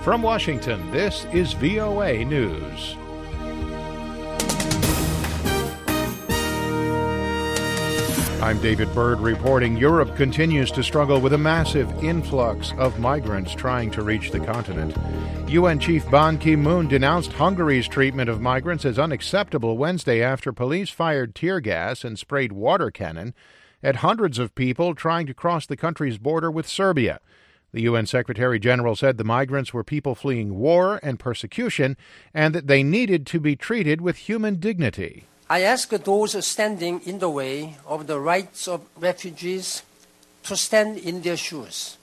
From Washington, this is VOA News. I'm David Byrd reporting Europe continues to struggle with a massive influx of migrants trying to reach the continent. UN Chief Ban Ki-moon denounced Hungary's treatment of migrants as unacceptable Wednesday after police fired tear gas and sprayed water cannon at hundreds of people trying to cross the country's border with Serbia. The UN Secretary General said the migrants were people fleeing war and persecution and that they needed to be treated with human dignity. I ask those standing in the way of the rights of refugees to stand in their shoes.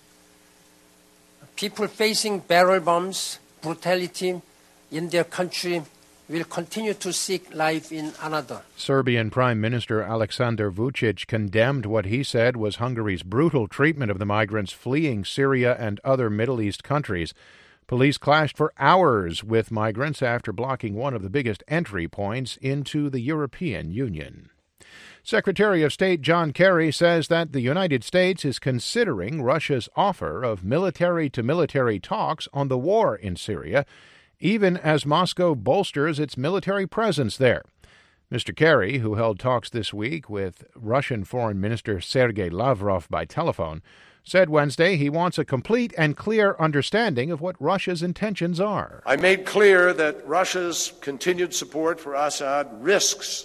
People facing barrel bombs, brutality in their country will continue to seek life in another. Serbian Prime Minister Aleksandar Vučić condemned what he said was Hungary's brutal treatment of the migrants fleeing Syria and other Middle East countries. Police clashed for hours with migrants after blocking one of the biggest entry points into the European Union. Secretary of State John Kerry says that the United States is considering Russia's offer of military-to-military talks on the war in Syria, even as Moscow bolsters its military presence there. Mr. Kerry, who held talks this week with Russian Foreign Minister Sergei Lavrov by telephone, said Wednesday he wants a complete and clear understanding of what Russia's intentions are. I made clear that Russia's continued support for Assad risks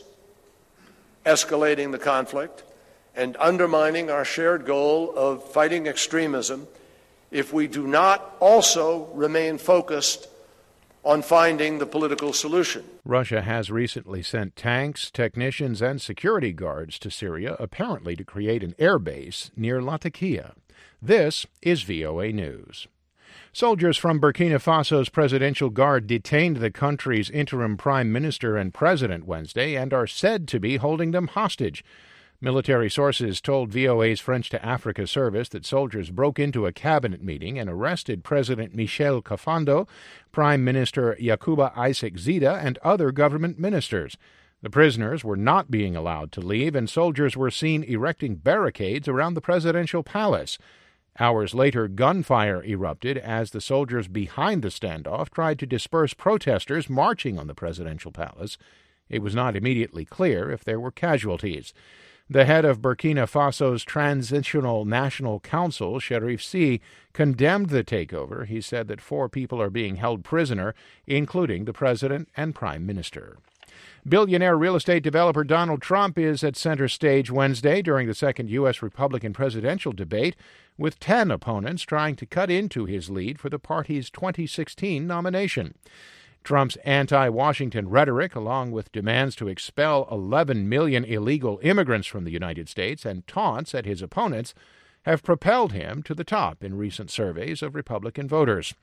escalating the conflict and undermining our shared goal of fighting extremism if we do not also remain focused on finding the political solution. Russia has recently sent tanks, technicians, and security guards to Syria, apparently to create an air base near Latakia. This is VOA News. Soldiers from Burkina Faso's Presidential Guard detained the country's interim prime minister and president Wednesday and are said to be holding them hostage. Military sources told VOA's French to Africa service that soldiers broke into a cabinet meeting and arrested President Michel Kafando, Prime Minister Yakuba Isaac Zida, and other government ministers. The prisoners were not being allowed to leave, and soldiers were seen erecting barricades around the presidential palace. Hours later, gunfire erupted as the soldiers behind the standoff tried to disperse protesters marching on the presidential palace. It was not immediately clear if there were casualties. The head of Burkina Faso's Transitional National Council, Cherif Sy, condemned the takeover. He said that 4 people are being held prisoner, including the president and prime minister. Billionaire real estate developer Donald Trump is at center stage Wednesday during the second U.S. Republican presidential debate, with 10 opponents trying to cut into his lead for the party's 2016 nomination. Trump's anti-Washington rhetoric, along with demands to expel 11 million illegal immigrants from the United States and taunts at his opponents, have propelled him to the top in recent surveys of Republican voters.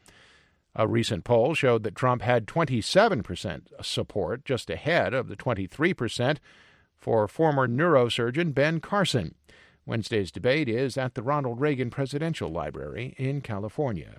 A recent poll showed that Trump had 27% support, just ahead of the 23% for former neurosurgeon Ben Carson. Wednesday's debate is at the Ronald Reagan Presidential Library in California.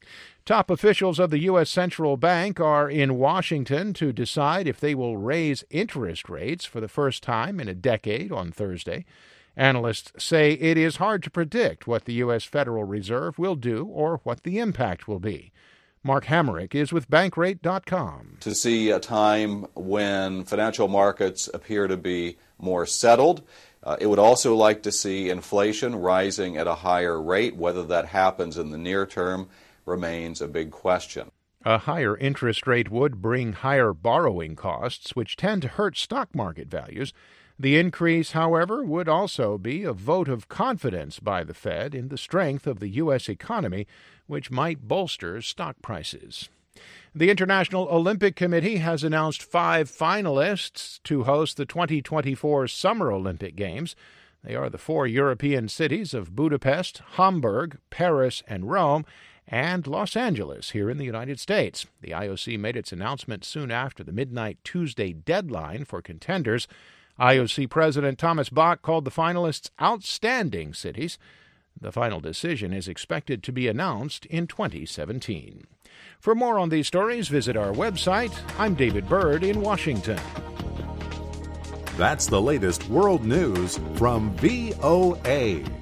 Top officials of the U.S. Central Bank are in Washington to decide if they will raise interest rates for the first time in a decade on Thursday. Analysts say it is hard to predict what the U.S. Federal Reserve will do or what the impact will be. Mark Hamrick is with Bankrate.com. To see a time when financial markets appear to be more settled. It would also like to see inflation rising at a higher rate. Whether that happens in the near term remains a big question. A higher interest rate would bring higher borrowing costs, which tend to hurt stock market values. The increase, however, would also be a vote of confidence by the Fed in the strength of the U.S. economy, which might bolster stock prices. The International Olympic Committee has announced 5 finalists to host the 2024 Summer Olympic Games. They are the 4 European cities of Budapest, Hamburg, Paris, and Rome, and Los Angeles here in the United States. The IOC made its announcement soon after the midnight Tuesday deadline for contenders. IOC President Thomas Bach called the finalists outstanding cities. The final decision is expected to be announced in 2017. For more on these stories, visit our website. I'm David Byrd in Washington. That's the latest world news from VOA.